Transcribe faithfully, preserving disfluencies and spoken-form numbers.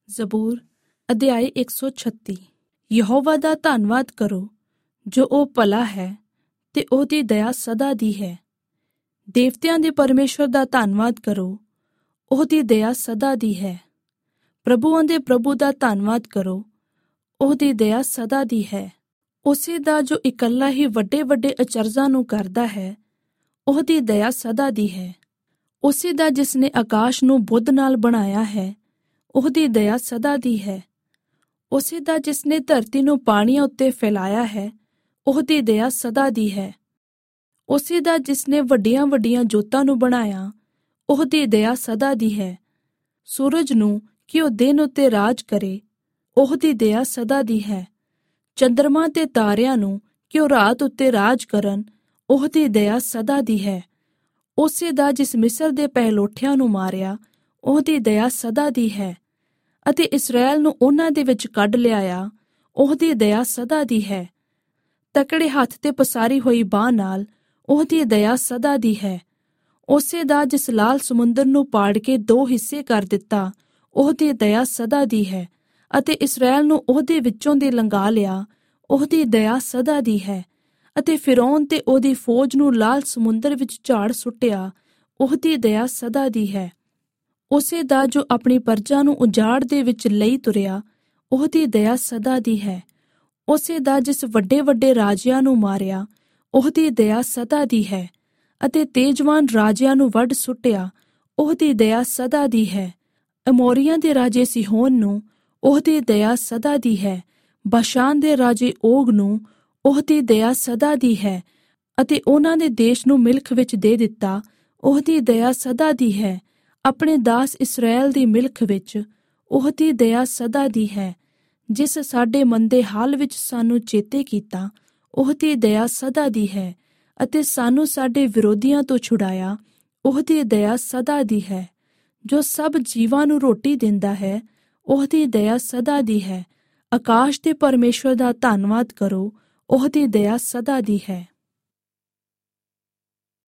ਜ਼ਬੂਰ ਅਧਿਆਇ ਇੱਕ ਸੌ ਛੱਤੀ। ਯਹੋਵਾ ਦਾ ਧੰਨਵਾਦ ਕਰੋ, ਜੋ ਉਹ ਭਲਾ ਹੈ ਤੇ ਉਹਦੀ ਦਇਆ ਸਦਾ ਦੀ ਹੈ। ਦੇਵਤਿਆਂ ਦੇ ਪਰਮੇਸ਼ਵਰ ਦਾ ਧੰਨਵਾਦ ਕਰੋ, ਉਹਦੀ ਦਇਆ ਸਦਾ ਦੀ ਹੈ। ਪ੍ਰਭੂਆਂ ਦੇ ਪ੍ਰਭੂ ਦਾ ਧੰਨਵਾਦ ਕਰੋ, ਉਹਦੀ ਦਇਆ ਸਦਾ ਦੀ ਹੈ। ਉਸੇ ਦਾ ਜੋ ਇਕੱਲਾ ਹੀ ਵੱਡੇ ਵੱਡੇ ਅਚਰਜ਼ਾਂ ਨੂੰ ਕਰਦਾ ਹੈ, ਉਹਦੀ ਦਇਆ ਸਦਾ ਦੀ ਹੈ। ਉਸੇ ਦਾ ਜਿਸ ਨੇ ਆਕਾਸ਼ ਨੂੰ ਬੁੱਧ ਨਾਲ ਬਣਾਇਆ ਹੈ, ਉਹਦੀ ਦਇਆ ਸਦਾ ਦੀ ਹੈ। ਉਸੇ ਦਾ ਜਿਸ ਨੇ ਧਰਤੀ ਨੂੰ ਪਾਣੀਆਂ ਉੱਤੇ ਫੈਲਾਇਆ ਹੈ, ਉਹਦੀ ਦਇਆ ਸਦਾ ਦੀ ਹੈ। ਉਸੇ ਦਾ ਜਿਸ ਨੇ ਵੱਡੀਆਂ ਵੱਡੀਆਂ ਜੋਤਾਂ ਨੂੰ ਬਣਾਇਆ, ਉਹਦੀ ਦਇਆ ਸਦਾ ਦੀ ਹੈ। ਸੂਰਜ ਨੂੰ ਕਿ ਉਹ ਦਿਨ ਉੱਤੇ ਰਾਜ ਕਰੇ, ਉਹਦੀ ਦਇਆ ਸਦਾ ਦੀ ਹੈ। ਚੰਦਰਮਾ ਤੇ ਤਾਰਿਆਂ ਨੂੰ ਕਿ ਉਹ ਰਾਤ ਉੱਤੇ ਰਾਜ ਕਰਨ, ਉਹਦੀ ਦਇਆ ਸਦਾ ਦੀ ਹੈ। ਉਸੇ ਦਾ ਜਿਸ ਮਿਸਰ ਦੇ ਪਹਿਲੋਠਿਆਂ ਨੂੰ ਮਾਰਿਆ, ਉਹਦੀ ਦਇਆ ਸਦਾ ਦੀ ਹੈ। ਅਤੇ ਇਸਰਾਏਲ ਨੂੰ ਉਹਨਾਂ ਦੇ ਵਿੱਚ ਕੱਢ ਲਿਆਇਆ, ਉਹਦੀ ਦਇਆ ਸਦਾ ਦੀ ਹੈ। ਤਕੜੇ ਹੱਥ ਤੇ ਪਸਾਰੀ ਹੋਈ ਬਾਂਹ ਨਾਲ, ਉਹਦੀ ਦਇਆ ਸਦਾ ਦੀ ਹੈ। ਉਸੇ ਦਾ ਜਿਸ ਲਾਲ ਸਮੁੰਦਰ ਨੂੰ ਪਾੜ ਕੇ ਦੋ ਹਿੱਸੇ ਕਰ ਦਿੱਤਾ, ਉਹਦੀ ਦਇਆ ਸਦਾ ਦੀ ਹੈ। ਅਤੇ ਇਸਰਾਏਲ ਨੂੰ ਉਹਦੇ ਵਿੱਚੋਂ ਦੀ ਲੰਘਾ ਲਿਆ, ਉਹਦੀ ਦਇਆ ਸਦਾ ਦੀ ਹੈ। ਅਤੇ ਫਿਰੌਨ ਤੇ ਉਹਦੀ ਫੌਜ ਨੂੰ ਲਾਲ ਸਮੁੰਦਰ ਵਿੱਚ ਝਾੜ ਸੁੱਟਿਆ, ਉਹਦੀ ਦਇਆ ਸਦਾ ਦੀ ਹੈ। ਉਸੇ ਦਾ ਜੋ ਆਪਣੀ ਪਰਜਾ ਨੂੰ ਉਜਾੜ ਦੇ ਵਿੱਚ ਲਈ ਤੁਰਿਆ, ਉਹਦੀ ਦਇਆ ਸਦਾ ਦੀ ਹੈ। ਉਸੇ ਦਾ ਜਿਸ ਵੱਡੇ ਵੱਡੇ ਰਾਜਿਆਂ ਨੂੰ ਮਾਰਿਆ, ਉਹਦੀ ਦਇਆ ਸਦਾ ਦੀ ਹੈ। ਅਤੇ ਤੇਜਵਾਨ ਰਾਜਿਆਂ ਨੂੰ ਵੱਢ ਸੁੱਟਿਆ, ਉਹਦੀ ਦਇਆ ਸਦਾ ਦੀ ਹੈ। ਅਮੋਰੀਆਂ ਦੇ ਰਾਜੇ ਸਿਹੋਨ ਨੂੰ, ਉਹਦੀ ਦਇਆ ਸਦਾ ਦੀ ਹੈ। ਬਾਸ਼ਾਨ ਦੇ ਰਾਜੇ ਓਗ ਨੂੰ, ਉਹਦੀ ਦਇਆ ਸਦਾ ਦੀ ਹੈ। ਅਤੇ ਉਹਨਾਂ ਦੇ ਦੇਸ਼ ਨੂੰ ਮਿਲਖ ਵਿੱਚ ਦੇ ਦਿੱਤਾ, ਉਹਦੀ ਦਇਆ ਸਦਾ ਦੀ ਹੈ। ਆਪਣੇ ਦਾਸ ਇਸਰਾਏਲ ਦੀ ਮਿਲਖ ਵਿੱਚ, ਉਹਦੀ ਦਇਆ ਸਦਾ ਦੀ ਹੈ। ਜਿਸ ਸਾਡੇ ਮੰਦੇ ਹਾਲ ਵਿੱਚ ਸਾਨੂੰ ਚੇਤੇ ਕੀਤਾ, ਉਹਦੀ ਦਇਆ ਸਦਾ ਦੀ ਹੈ। ਅਤੇ ਸਾਨੂੰ ਸਾਡੇ ਵਿਰੋਧੀਆਂ ਤੋਂ ਛੁਡਾਇਆ, ਉਹਦੀ ਦਇਆ ਸਦਾ ਦੀ ਹੈ। ਜੋ ਸਭ ਜੀਵਾਂ ਨੂੰ ਰੋਟੀ ਦਿੰਦਾ ਹੈ, ਉਹਦੀ ਦਇਆ ਸਦਾ ਦੀ ਹੈ। ਆਕਾਸ਼ ਦੇ ਪਰਮੇਸ਼ਵਰ ਦਾ ਧੰਨਵਾਦ ਕਰੋ, ਉਹਦੀ ਦਇਆ ਸਦਾ ਦੀ ਹੈ।